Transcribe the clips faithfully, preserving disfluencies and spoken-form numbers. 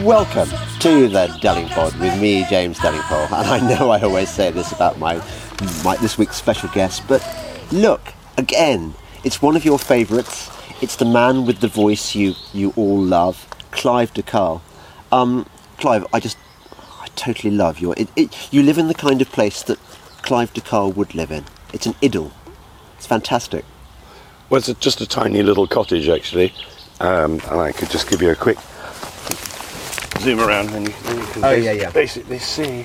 Welcome to the Dellingpod with me, James Dellingpole. And I know I always say this about my, my this week's special guest, but look, again, it's one of your favourites. It's the man with the voice you, you all love, Clive de Carle. Um, Clive, I just, I totally love your, it, it, you live in the kind of place that Clive de Carle would live in. It's an idyll. It's fantastic. Well, it's a, just a tiny little cottage, actually, um, and I could just give you a quick zoom around, and you, then you can oh, bas- yeah, yeah. basically see.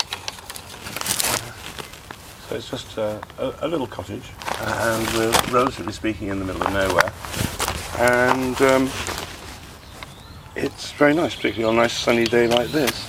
So it's just uh, a, a little cottage, and we're relatively speaking in the middle of nowhere, and um, it's very nice, particularly on a nice sunny day like this.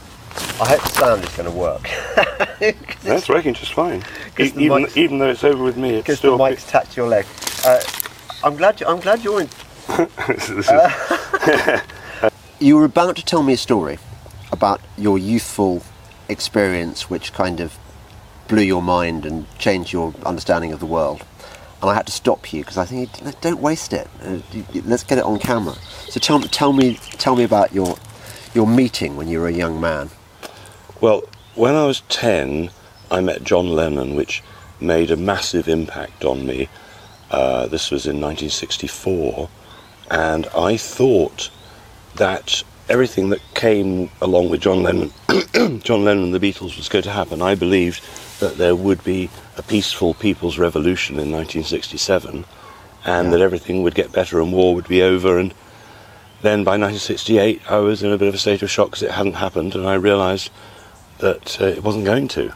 I hope the sound is going to work. That's working just fine. E- even, mics, even though it's over with me, it's because still... the mic's touch your leg. Uh, I'm glad. You, I'm glad you're in. this is, Uh, you were about to tell me a story about your youthful experience, which kind of blew your mind and changed your understanding of the world. And I had to stop you because I think don't waste it. Uh, let's get it on camera. So tell, tell me, tell me about your your meeting when you were a young man. Well, when I was ten, I met John Lennon, which made a massive impact on me. Uh, this was in nineteen sixty-four, and I thought that everything that came along with John Lennon, John Lennon and the Beatles was going to happen. I believed that there would be a peaceful people's revolution in nineteen sixty-seven, and yeah. that everything would get better and war would be over. And then by nineteen sixty-eight, I was in a bit of a state of shock because it hadn't happened, and I realised that uh, it wasn't going to.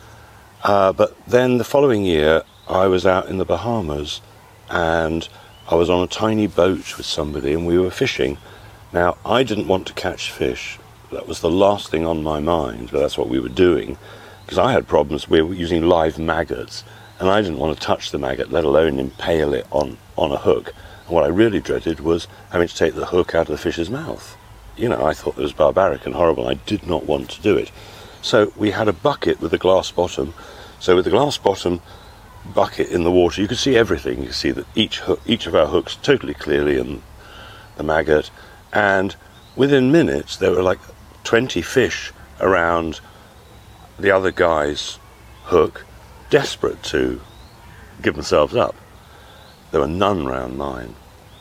Uh, but then the following year, I was out in the Bahamas, and I was on a tiny boat with somebody, and we were fishing. Now, I didn't want to catch fish. That was the last thing on my mind, but that's what we were doing, because I had problems. We were using live maggots, and I didn't want to touch the maggot, let alone impale it on, on a hook. And what I really dreaded was having to take the hook out of the fish's mouth. You know, I thought it was barbaric and horrible. I did not want to do it. So we had a bucket with a glass bottom. So with the glass bottom bucket in the water, you could see everything. You could see that each hook, each of our hooks totally clearly, and the maggot. And within minutes, there were like twenty fish around the other guy's hook, desperate to give themselves up. There were none round mine.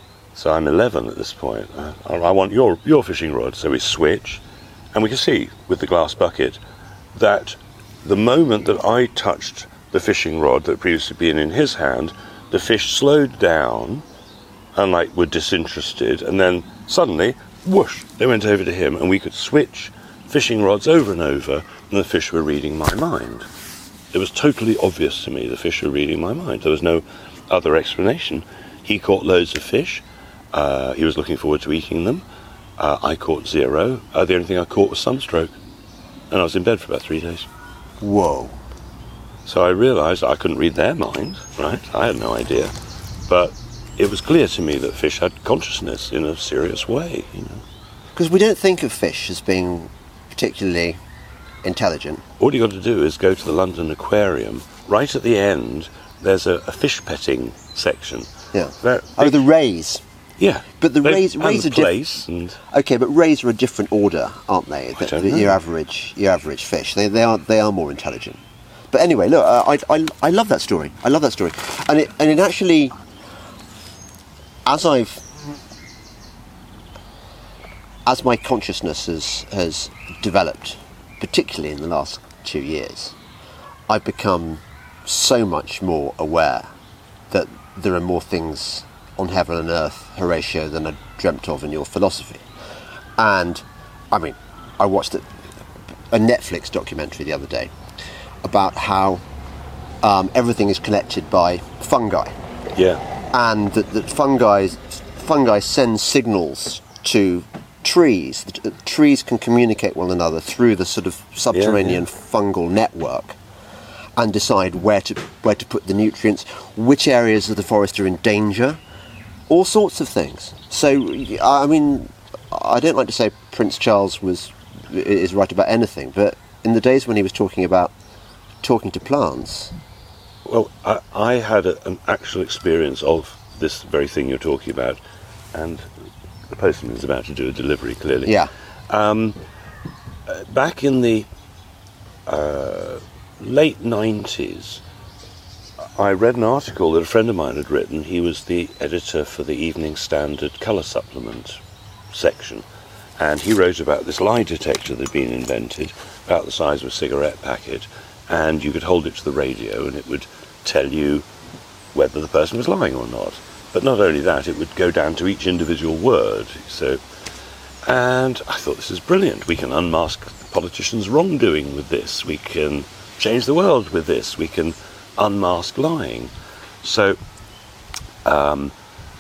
So I'm eleven at this point. Uh, I want your your fishing rod. So we switch, and we can see with the glass bucket that the moment that I touched the fishing rod that previously been in his hand, the fish slowed down and like were disinterested, and then suddenly, whoosh, they went over to him, and we could switch fishing rods over and over, and the fish were reading my mind. It was totally obvious to me the fish were reading my mind. There was no other explanation. He caught loads of fish. Uh, he was looking forward to eating them. Uh, I caught zero. Uh, the only thing I caught was sunstroke, and I was in bed for about three days. Whoa. So I realised I couldn't read their mind, right? I had no idea. But it was clear to me that fish had consciousness in a serious way, you know. Because we don't think of fish as being particularly intelligent. All you got to do is go to the London Aquarium. Right at the end, there's a, a fish petting section. Yeah. They're, oh, they, the rays. Yeah. But the they, rays, rays and are the place diff- and Okay, but rays are a different order, aren't they? I don't know. Your average, your average fish. They, they are, they are more intelligent. But anyway, look, uh, I, I, I love that story. I love that story, and it, and it actually, as I've, as my consciousness has has developed, particularly in the last two years, I've become so much more aware that there are more things on heaven and earth, Horatio, than I dreamt of in your philosophy. And, I mean, I watched a, a Netflix documentary the other day about how um, everything is connected by fungi. yeah, And that, that fungi, fungi send signals to trees. The, the trees can communicate one another through the sort of subterranean yeah. fungal network, and decide where to where to put the nutrients, which areas of the forest are in danger, all sorts of things. So, I mean, I don't like to say Prince Charles was is right about anything, but in the days when he was talking about talking to plants. Well, I, I had a, an actual experience of this very thing you're talking about, and the postman is about to do a delivery, clearly. Yeah. Um, uh, back in the uh, late nineties, I read an article that a friend of mine had written. He was the editor for the Evening Standard colour supplement section, and he wrote about this lie detector that had been invented, about the size of a cigarette packet, and you could hold it to the radio and it would tell you whether the person was lying or not. But not only that, it would go down to each individual word. So, and I thought, this is brilliant. We can unmask politicians' wrongdoing with this. We can change the world with this. We can unmask lying. So um,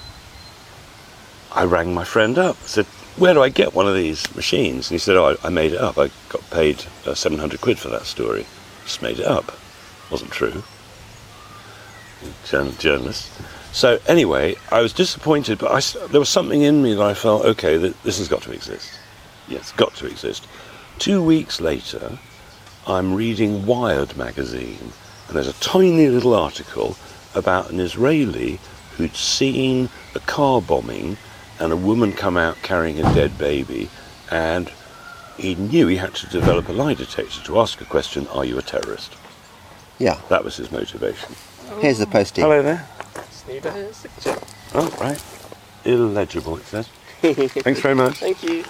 I rang my friend up, said, where do I get one of these machines? And he said, oh, I, I made it up. I got paid uh, seven hundred quid for that story. Just made it up. Wasn't true. Journal- journalist. So anyway, I was disappointed, but I, there was something in me that I felt, okay, that this has got to exist. Yes, it's got to exist. Two weeks later, I'm reading Wired magazine, and there's a tiny little article about an Israeli who'd seen a car bombing and a woman come out carrying a dead baby, and he knew he had to develop a lie detector to ask a question, are you a terrorist? Yeah. That was his motivation. Here's the postie. Hello there. Need a signature. Oh, right. Illegible, it says. Thanks very much. Thank you.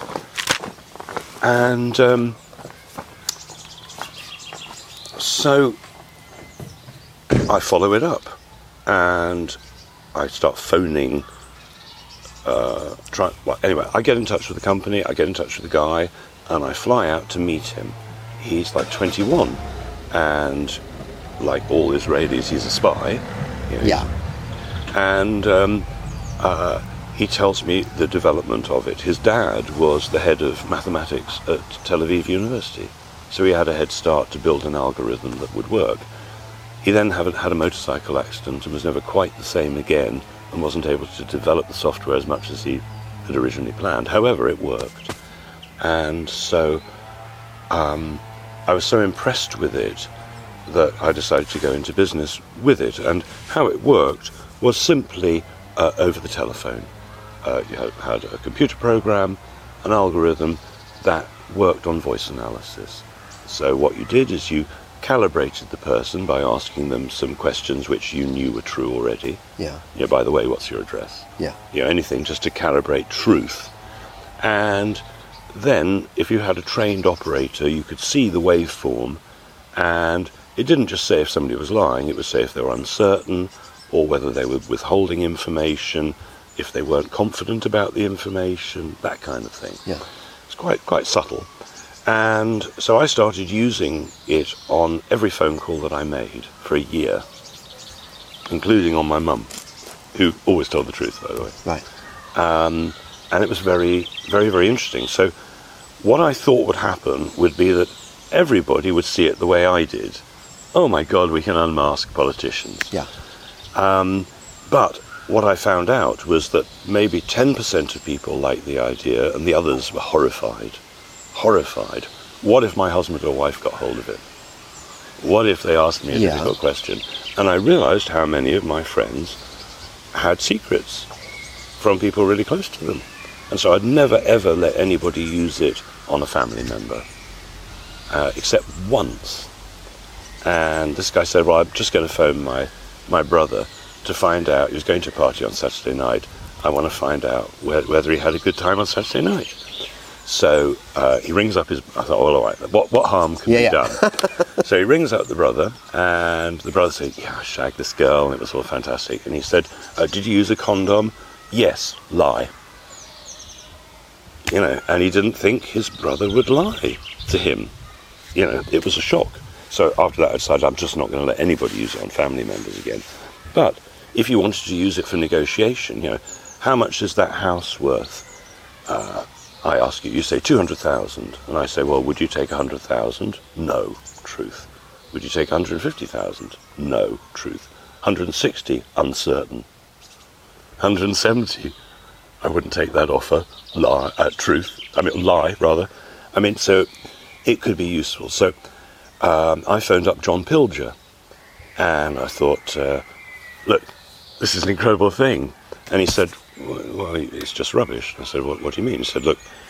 And um, so I follow it up, and I start phoning. Uh, try, well, anyway, I get in touch with the company, I get in touch with the guy, and I fly out to meet him. He's like twenty-one, and like all Israelis, he's a spy. You know, Yeah. And um, uh, he tells me the development of it. His dad was the head of mathematics at Tel Aviv University, so he had a head start to build an algorithm that would work. He then had, had a motorcycle accident and was never quite the same again, and wasn't able to develop the software as much as he had originally planned. However, it worked. And so um, I was so impressed with it that I decided to go into business with it. And how it worked was simply uh, over the telephone. Uh, you had, had a computer program, an algorithm that worked on voice analysis. So what you did is you calibrated the person by asking them some questions which you knew were true already. Yeah. You know, by the way, what's your address? Yeah. You know, anything just to calibrate truth. And then, if you had a trained operator, you could see the waveform, and it didn't just say if somebody was lying, it would say if they were uncertain, or whether they were withholding information, if they weren't confident about the information, that kind of thing. Yeah. It's quite quite subtle. And so I started using it on every phone call that I made for a year, including on my mum, who always told the truth, by the way. Right. Um, and it was very, very, very interesting. So what I thought would happen would be that everybody would see it the way I did. Oh my God, we can unmask politicians. Yeah. Um, but what I found out was that maybe ten percent of people liked the idea and the others were horrified. Horrified. What if my husband or wife got hold of it? What if they asked me a Yeah. difficult question? And I realised how many of my friends had secrets from people really close to them. And so I'd never ever let anybody use it on a family member, uh, except once. And this guy said, well, I'm just going to phone my, my brother to find out. He was going to a party on Saturday night. I want to find out whe- whether he had a good time on Saturday night. So uh, he rings up his... I thought, well, all right, what, what harm can Yeah, be yeah. done? So he rings up the brother, and the brother said, yeah, I shagged this girl, and it was all fantastic. And he said, uh, did you use a condom? Yes, lie. You know, and he didn't think his brother would lie to him. You know, it was a shock. So after that, I decided I'm just not going to let anybody use it on family members again. But if you wanted to use it for negotiation, you know, how much is that house worth? Uh, I ask you, you say two hundred thousand, and I say, well, would you take one hundred thousand? No, truth. Would you take one hundred fifty thousand? No, truth. one hundred sixty, uncertain. one hundred seventy, I wouldn't take that offer, lie, uh, truth, I mean, lie, rather. I mean, so it could be useful. So um, I phoned up John Pilger, and I thought, uh, look, this is an incredible thing. And he said, well, it's just rubbish. I said, what, what do you mean? He said, look,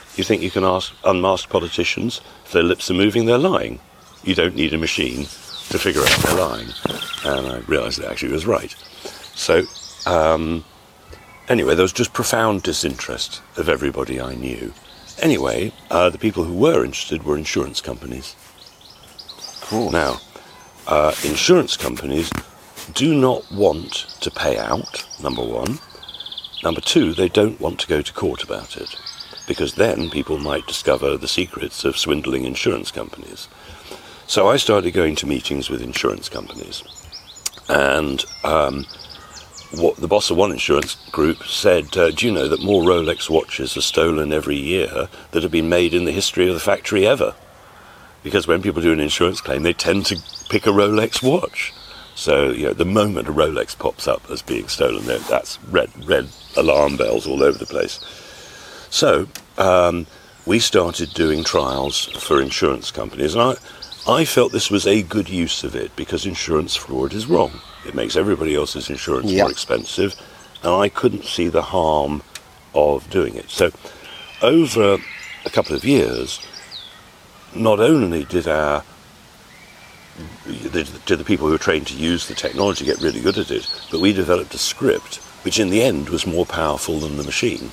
You think you can ask unmasked politicians if their lips are moving, they're lying. You don't need a machine to figure out they're lying. And I realised that actually was right. So, um, anyway, there was just profound disinterest of everybody I knew. Anyway, uh, the people who were interested were insurance companies. Cool. Now, uh, insurance companies do not want to pay out, number one. Number two, they don't want to go to court about it, because then people might discover the secrets of swindling insurance companies. So I started going to meetings with insurance companies. And um, what the boss of one insurance group said, uh, do you know that more Rolex watches are stolen every year that have been made in the history of the factory ever? Because when people do an insurance claim, they tend to pick a Rolex watch. So, you know, the moment a Rolex pops up as being stolen, that's red, red alarm bells all over the place. So, um, we started doing trials for insurance companies, and I, I felt this was a good use of it, because insurance fraud is wrong. It makes everybody else's insurance Yep. more expensive, and I couldn't see the harm of doing it. So, over a couple of years, not only did our did the people who were trained to use the technology get really good at it, but we developed a script which in the end was more powerful than the machine.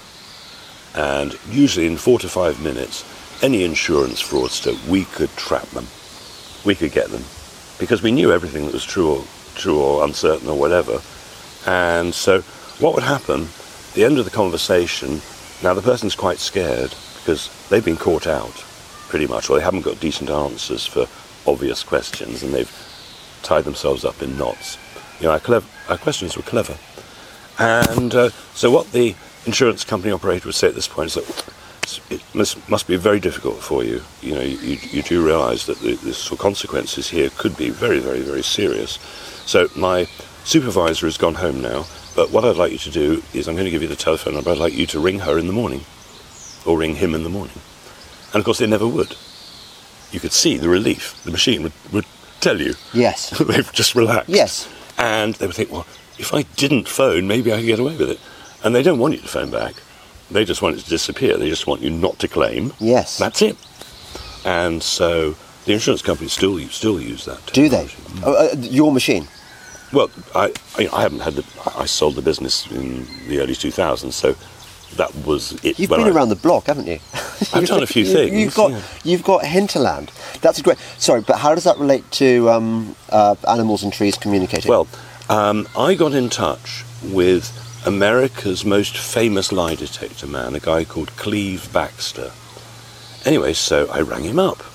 And usually in four to five minutes, any insurance fraudster, we could trap them. We could get them. Because we knew everything that was true or, true or uncertain or whatever. And so what would happen, at the end of the conversation, now the person's quite scared because they've been caught out, pretty much, or they haven't got decent answers for obvious questions, and they've tied themselves up in knots. You know, our, clever, our questions were clever. And uh, so what the insurance company operator would say at this point is that it must, must be very difficult for you. You know, you, you do realise that the, the sort of consequences here could be very, very, very serious. So my supervisor has gone home now, but what I'd like you to do is I'm going to give you the telephone number. I'd like you to ring her in the morning, or ring him in the morning. And of course they never would. You could see the relief. The machine would, would tell you. Yes. They've just relaxed. Yes. And they would think, well, if I didn't phone, maybe I could get away with it. And they don't want you to phone back. They just want it to disappear. They just want you not to claim. Yes. That's it. And so the insurance companies still still use that Do they? technology. Oh, uh, your machine? Well, I, I I haven't had the... I sold the business in the early two thousands, so that was it. You've when been I- around the block, haven't you? I've done a few You- things. You've got yeah. you've got hinterland. That's great. Sorry, but how does that relate to um, uh, animals and trees communicating? Well, um, I got in touch with America's most famous lie detector man, a guy called Cleve Baxter. Anyway, so I rang him up,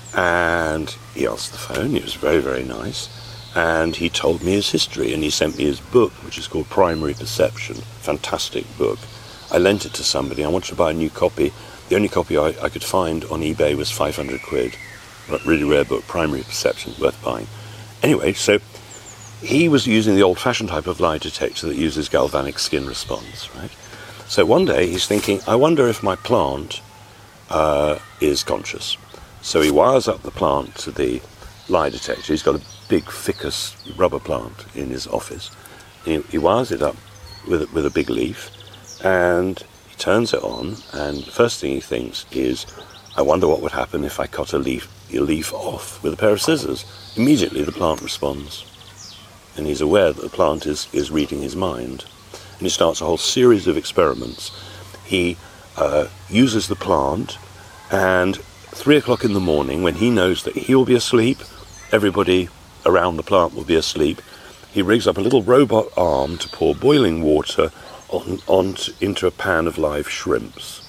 and he answered the phone. He was very, very nice, and he told me his history, and he sent me his book, which is called Primary Perception. Fantastic book. I lent it to somebody. I wanted to buy a new copy. The only copy I, I could find on eBay was five hundred quid. Really rare book, Primary Perception, worth buying. Anyway, so he was using the old-fashioned type of lie detector that uses galvanic skin response, right? So one day he's thinking, I wonder if my plant uh, is conscious. So he wires up the plant to the lie detector. He's got a big ficus rubber plant in his office. He, he wires it up with, with a big leaf, and he turns it on, and the first thing he thinks is, I wonder what would happen if I cut a leaf, a leaf off with a pair of scissors. Immediately the plant responds. And he's aware that the plant is, is reading his mind. And he starts a whole series of experiments. He uh, uses the plant, and three o'clock in the morning, when he knows that he'll be asleep, everybody around the plant will be asleep, he rigs up a little robot arm to pour boiling water on, on to, into a pan of live shrimps.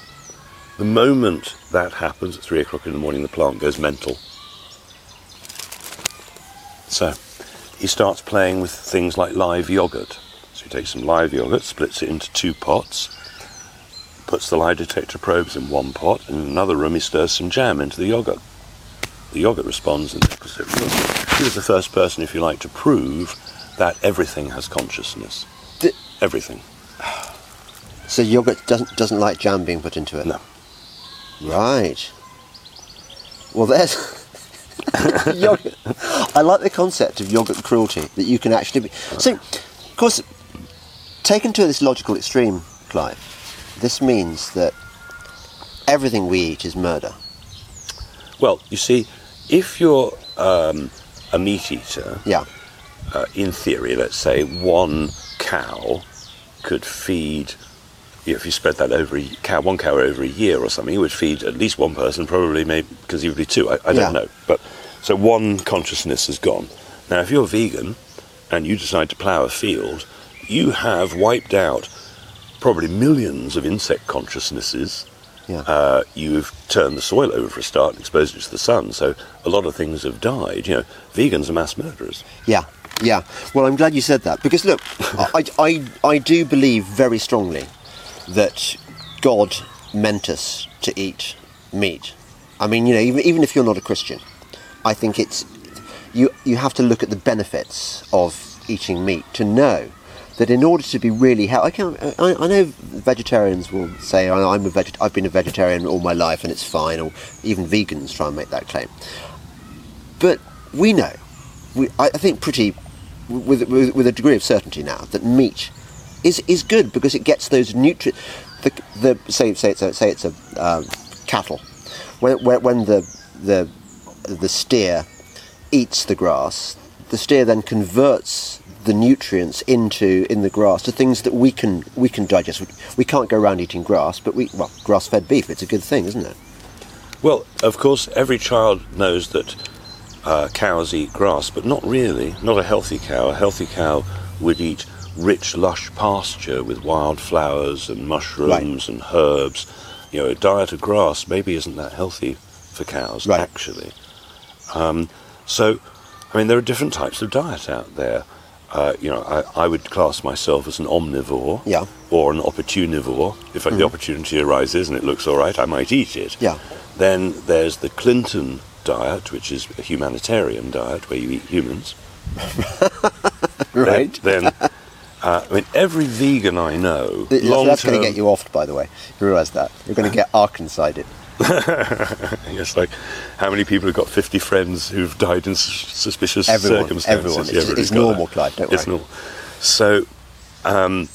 The moment that happens at three o'clock in the morning, the plant goes mental. So he starts playing with things like live yogurt. So he takes some live yogurt, splits it into two pots, puts the lie detector probes in one pot, and in another room he stirs some jam into the yogurt. The yogurt responds in the opposite room. He was the first person, if you like, to prove that everything has consciousness. D- everything. So yogurt doesn't doesn't like jam being put into it? No. Right. Well, there's yogurt. I like the concept of yogurt cruelty, that you can actually be... So, of course, taken to this logical extreme, Clive, this means that everything we eat is murder. Well, you see, if you're um, a meat eater, Yeah. uh, in theory, let's say one cow could feed, you know, if you spread that over a cow, one cow over a year or something, it would feed at least one person, probably maybe conceivably two. I, I don't Yeah. know, but so one consciousness is gone. Now, if you're vegan and you decide to plough a field, you have wiped out probably millions of insect consciousnesses. Yeah. Uh, you've turned the soil over for a start and exposed it to the sun, so a lot of things have died. You know, vegans are mass murderers. Yeah, yeah. Well, I'm glad you said that, because look, I, I, I do believe very strongly that God meant us to eat meat. I mean, you know, even, even if you're not a Christian, I think it's, you, you have to look at the benefits of eating meat to know that in order to be really healthy, I, can, I, I know vegetarians will say, I'm a veget- I've been a vegetarian all my life and it's fine, or even vegans try and make that claim. But we know, we, I, I think pretty, with, with, with a degree of certainty now, that meat is, is good because it gets those nutrients. The, the say say it's a say it's a um, cattle, when when, when the the the steer eats the grass, the steer then converts the nutrients into in the grass to things that we can we can digest. We, we can't go around eating grass, but we well grass-fed beef. It's a good thing, isn't it? Well, of course, every child knows that uh, cows eat grass, but not really. Not a healthy cow. A healthy cow would eat rich, lush pasture with wildflowers and mushrooms Right. and herbs. You know, a diet of grass maybe isn't that healthy for cows, Right. actually. Um, so, I mean, there are different types of diet out there. Uh, you know, I, I would class myself as an omnivore, Yeah. or an opportunivore. If the opportunity arises and it looks all right, I might eat it. Yeah. Then there's the Clinton diet, which is a humanitarian diet where you eat humans. Right. Then, then uh, I mean, every vegan I know, That's, long that's going term, to get you offed, by the way. You realise that you're going to get Arkanside. Yes, like how many people have got fifty friends who've died in sus- suspicious Everyone, circumstances? everyone. Yeah, It's, everybody's it's got normal, that. Clyde. Don't It's worry. normal. So, um,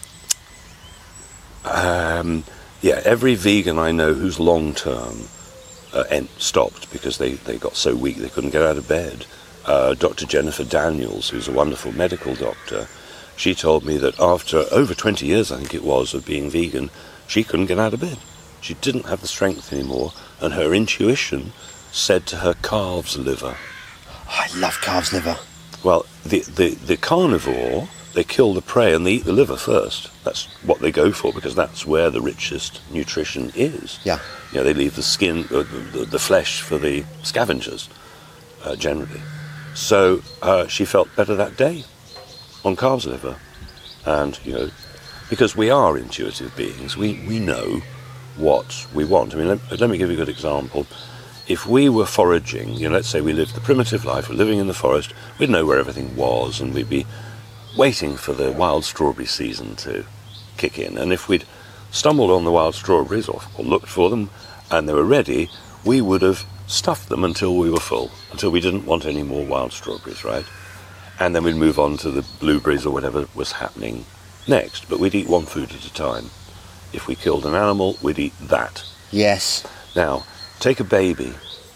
um, yeah, every vegan I know who's long term uh, en- stopped because they, they got so weak they couldn't get out of bed. Uh, Doctor Jennifer Daniels, who's a wonderful medical doctor, she told me that after over twenty years, I think it was, of being vegan, she couldn't get out of bed. She didn't have the strength anymore, and her intuition said to her calves liver. Oh, I love calves liver. Well, the, the, the carnivore, they kill the prey and they eat the liver first. That's what they go for, because that's where the richest nutrition is. Yeah. You know, they leave the skin, uh, the, the flesh for the scavengers, uh, generally. So uh, she felt better that day on calves liver. And, you know, because we are intuitive beings, we, we know what we want. I mean, let, let me give you a good example. If we were foraging, you know, let's say we lived the primitive life, we're living in the forest, we'd know where everything was, and we'd be waiting for the wild strawberry season to kick in. And if we'd stumbled on the wild strawberries, or, or looked for them, and they were ready, we would have stuffed them until we were full, until we didn't want any more wild strawberries, right? And then we'd move on to the blueberries or whatever was happening next. But we'd eat one food at a time. If we killed an animal, we'd eat that. Yes. Now, take a baby.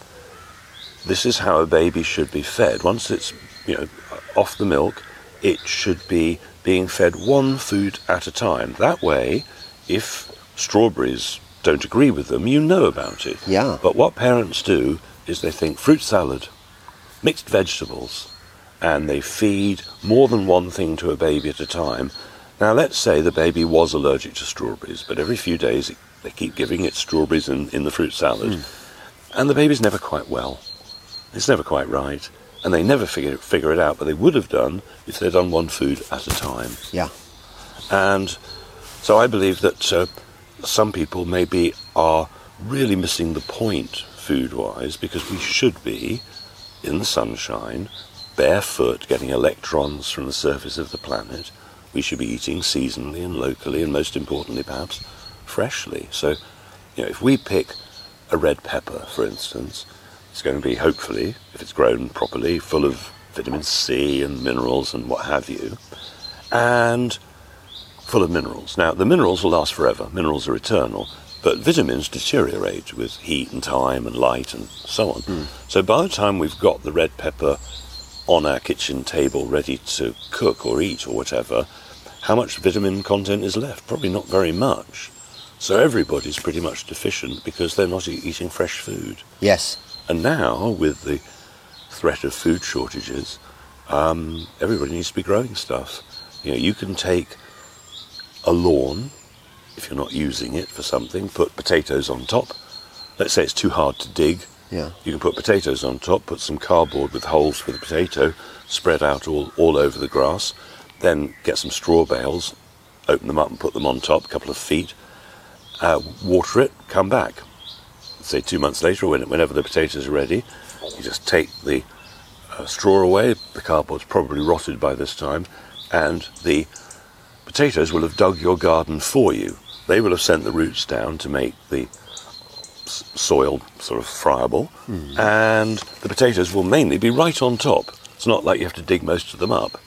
This is how a baby should be fed. Once it's, you know, off the milk, it should be being fed one food at a time. That way, if strawberries don't agree with them, you know about it. Yeah. But what parents do is they think fruit salad, mixed vegetables, and they feed more than one thing to a baby at a time. Now, let's say the baby was allergic to strawberries, but every few days they keep giving it strawberries in, in the fruit salad, mm. and the baby's never quite well. It's never quite right, and they never figure, figure it out, but they would have done if they'd done one food at a time. Yeah. And so I believe that uh, some people maybe are really missing the point food-wise, because we should be in the sunshine, barefoot, getting electrons from the surface of the planet. We should be eating seasonally and locally, and most importantly, perhaps, freshly. So, you know, if we pick a red pepper, for instance, it's going to be, hopefully, if it's grown properly, full of vitamin C and minerals and what have you, and full of minerals. Now, the minerals will last forever. Minerals are eternal, But vitamins deteriorate with heat and time and light and so on. Mm. So by the time we've got the red pepper on our kitchen table ready to cook or eat or whatever, how much vitamin content is left? Probably not very much. So everybody's pretty much deficient because they're not e- eating fresh food. Yes. And now, with the threat of food shortages, um, everybody needs to be growing stuff. You know, you can take a lawn, if you're not using it for something, put potatoes on top. Let's say it's too hard to dig. Yeah. You can put potatoes on top, put some cardboard with holes for the potato, spread out all, all over the grass, then get some straw bales, open them up and put them on top, a couple of feet, uh, water it, come back. Say two months later, or when, whenever the potatoes are ready, you just take the uh, straw away, the cardboard's probably rotted by this time, and the potatoes will have dug your garden for you. They will have sent the roots down to make the soil sort of friable, mm. and the potatoes will mainly be right on top. It's not like you have to dig most of them up.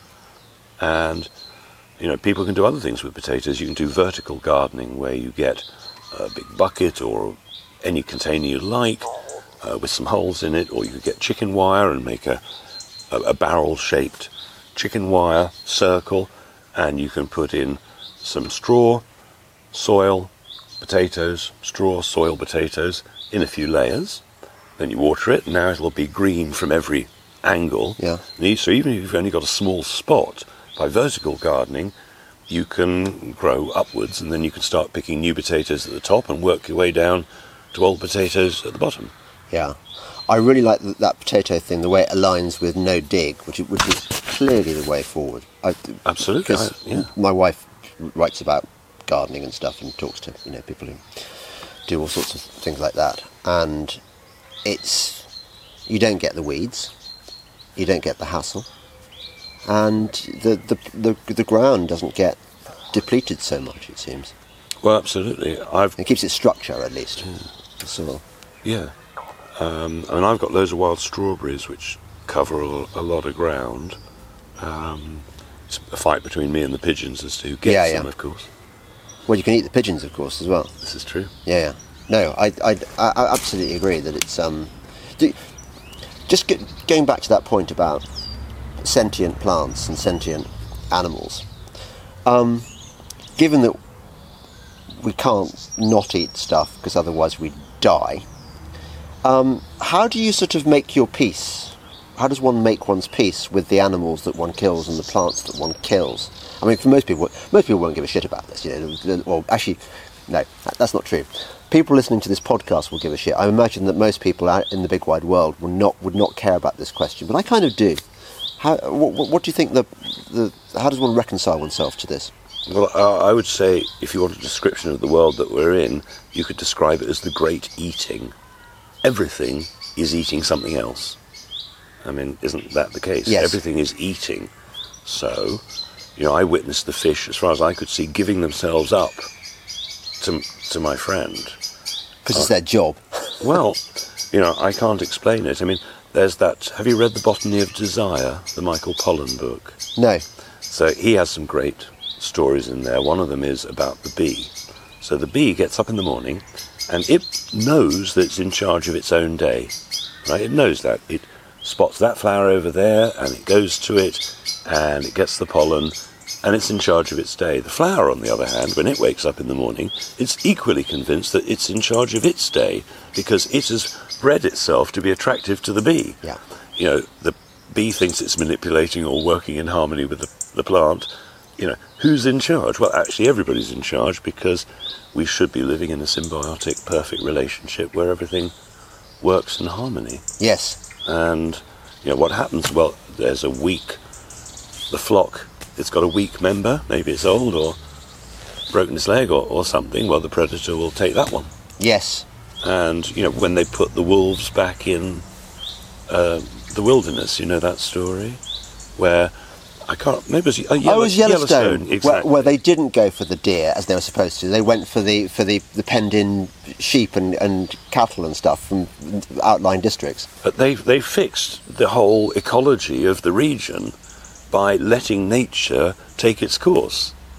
And, you know, people can do other things with potatoes. You can do vertical gardening where you get a big bucket or any container you like uh, with some holes in it, or you could get chicken wire and make a, a, a barrel-shaped chicken wire circle, and you can put in some straw, soil, potatoes, straw, soil, potatoes in a few layers. Then you water it, and now it'll be green from every angle. Yeah. So even if you've only got a small spot, by vertical gardening, you can grow upwards, and then you can start picking new potatoes at the top and work your way down to old potatoes at the bottom. Yeah. I really like th- that potato thing, the way it aligns with no dig, which is, which is clearly the way forward. I, Absolutely. I, yeah. My wife writes about gardening and stuff and talks to, you know, people who do all sorts of things like that, and it's, you don't get the weeds, you don't get the hassle, and the the the, the ground doesn't get depleted so much, it seems. Well, absolutely. I've It keeps its structure, at least, the soil. Yeah. Um, I mean, I've got loads of wild strawberries which cover a, a lot of ground. Um, it's a fight between me and the pigeons as to who gets Yeah, yeah. them, of course. Well, you can eat the pigeons, of course, as well. This is true. Yeah, yeah. No, I, I, I absolutely agree that it's... Um, do, just get, going back to that point about sentient plants and sentient animals, um, given that we can't not eat stuff because otherwise we'd die, um, how do you sort of make your peace? How does one make one's peace with the animals that one kills and the plants that one kills? I mean, for most people, most people won't give a shit about this, you know. Well, actually, no, that's not true. People listening to this podcast will give a shit. I imagine that most people out in the big wide world will not would not care about this question, but I kind of do. How? What, what do you think? The, the how does one reconcile oneself to this? Well, uh, I would say, if you want a description of the world that we're in, you could describe it as the great eating. Everything is eating something else. I mean, isn't that the case? Yes. Everything is eating. So, you know, I witnessed the fish, as far as I could see, giving themselves up to to my friend. Because it's their job. Well, you know, I can't explain it. I mean, there's that... Have you read The Botany of Desire, the Michael Pollan book? No. So he has some great stories in there. One of them is about the bee. So the bee gets up in the morning, and it knows that it's in charge of its own day. Right? It knows that. It spots that flower over there, and it goes to it, and it gets the pollen, and it's in charge of its day. The flower, on the other hand, when it wakes up in the morning, it's equally convinced that it's in charge of its day, because it has bred itself to be attractive to the bee. Yeah. You know, the bee thinks it's manipulating or working in harmony with the, the plant. You know, who's in charge? Well, actually, everybody's in charge, because we should be living in a symbiotic, perfect relationship where everything works in harmony. Yes. And, you know, what happens? Well, there's a weak, the flock, it's got a weak member, maybe it's old or broken its leg or, or something, well, the predator will take that one. Yes. And, you know, when they put the wolves back in uh, the wilderness, you know that story? Where, I can't, maybe it was, uh, Yellow, oh, it was Yellowstone, Yellowstone exactly. where, where they didn't go for the deer as they were supposed to. They went for the for the, the penned-in sheep and, and cattle and stuff from outlying districts. But they they fixed the whole ecology of the region by letting nature take its course.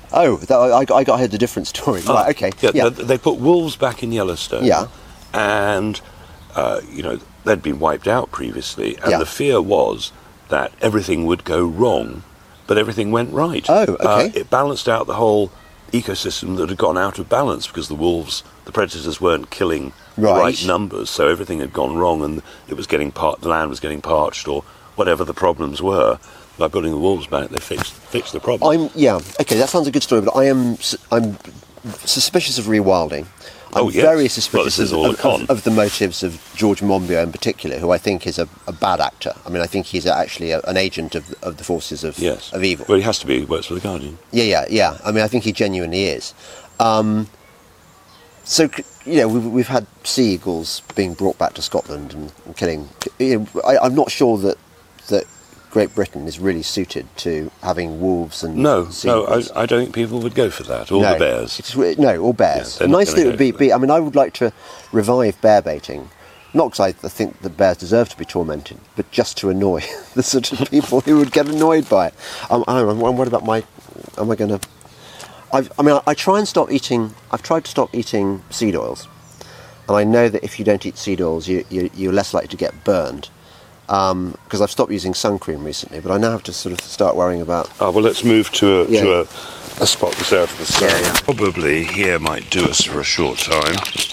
Oh, that, I, I got heard a different story. Ah, right, okay. Yeah, Yeah. They, they put wolves back in Yellowstone. Yeah. And, uh, you know, they'd been wiped out previously, and Yeah. the fear was that everything would go wrong, but everything went right. Oh, okay. Uh, it balanced out the whole ecosystem that had gone out of balance because the wolves, the predators, weren't killing Right. the right numbers, so everything had gone wrong, and it was getting par- the land was getting parched, or whatever the problems were. By putting the wolves back, they fixed fixed the problem. I'm yeah. Okay, that sounds a good story, but I am s- I'm suspicious of rewilding. I'm Oh, yes. very Well, suspicious this is of, all of, a con. of, of the motives of George Monbiot in particular, who I think is a, a bad actor. I mean, I think he's actually a, an agent of, of the forces of, yes. of evil. Well, he has to be. He works for the Guardian. Yeah, yeah, yeah. I mean, I think he genuinely is. Um, so, c- you know, we've, we've had sea eagles being brought back to Scotland and, and killing. You know, I, I'm not sure that that Great Britain is really suited to having wolves and No, sea no, eagles. I, I don't think people would go for that. Or no, the bears. It's, re- no, or bears. Yeah, they're not nice gonna thing go would be, for be. I mean, I would like to revive bear baiting. Not because I th- think that bears deserve to be tormented, but just to annoy the sort of people who would get annoyed by it. Um, I don't know, I'm worried about my. Am I going to? I've, I mean, I, I try and stop eating. I've tried to stop eating seed oils, and I know that if you don't eat seed oils, you, you, you're less likely to get burned. Because um, I've stopped using sun cream recently, but I now have to sort of start worrying about. Oh, well, let's move to a, Yeah. to a, a spot that's out of the sun. Yeah, yeah. Probably here might do us for a short time.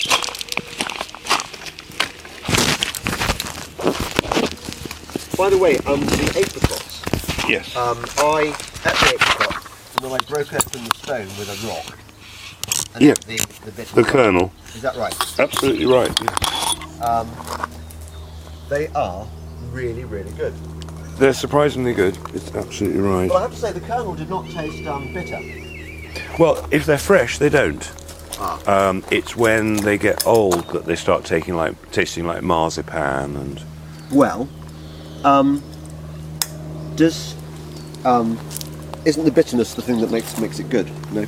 By the way, um, the apricots. Yes. Um, I at the apricot, and then I broke open the stone with a rock. And Yeah. The, the, bit The kernel. Is that right? Absolutely right. Yeah. Um, they are really, really good. They're surprisingly good. It's absolutely right. But I have to say, the kernel did not taste um, bitter. Well, if they're fresh, they don't. Ah. Um, it's when they get old that they start taking like tasting like marzipan and. Well, um, does um, isn't the bitterness the thing that makes makes it good? No.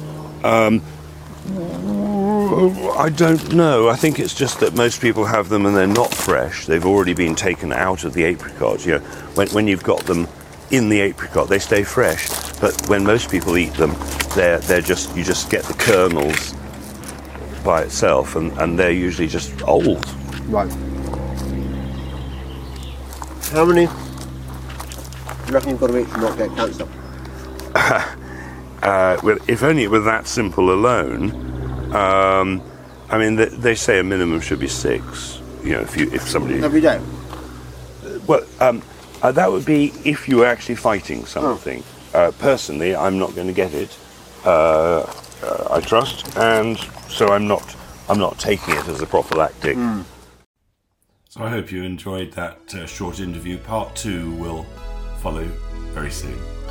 I don't know. I think it's just that most people have them and they're not fresh. They've already been taken out of the apricot. You know, when when you've got them in the apricot, they stay fresh. But when most people eat them, they're they're just you just get the kernels by itself, and, and they're usually just old. Right. How many do you reckon you've got to eat to not get cancer? Uh, well, if only with that simple alone. Um, I mean, they, they say a minimum should be six. You know, if you if somebody. Every day. Well, um, uh, that would be if you were actually fighting something. Uh, personally, I'm not going to get it. Uh, uh, I trust, and so I'm not. I'm not taking it as a prophylactic. Mm. So I hope you enjoyed that uh, short interview. Part two will follow very soon.